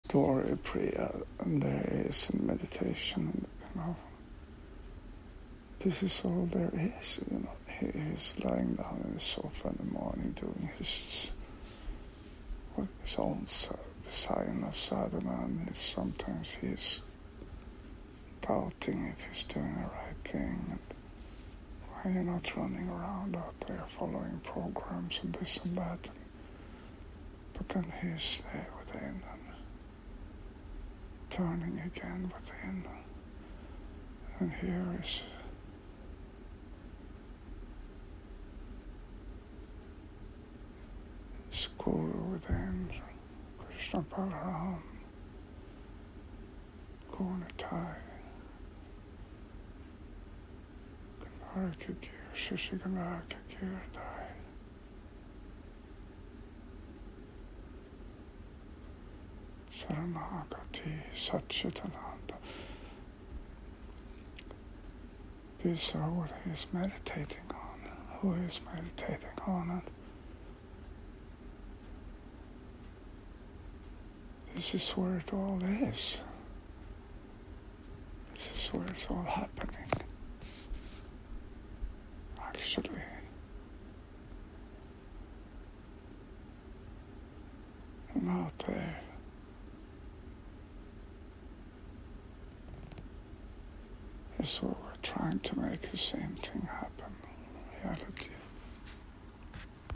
Dori Priya, and there is in meditation, this is all there is, He is lying down in the sofa in the morning doing his own sign of sadhana, and sometimes he's doubting if he's doing the right thing, and why you're not running around out there following programs and this and that. But then he's there within and turning again within. And here is Guru within, Krishna Balaram, Gurnitai, Ganarkakir, Shishiganarkakir Dai. Saranagati, Satchitananda. These are what he is meditating on, who he is meditating on, and this is where it all is. This is where it's all happening. Actually. And out there, is where we're trying to make the same thing happen. Reality.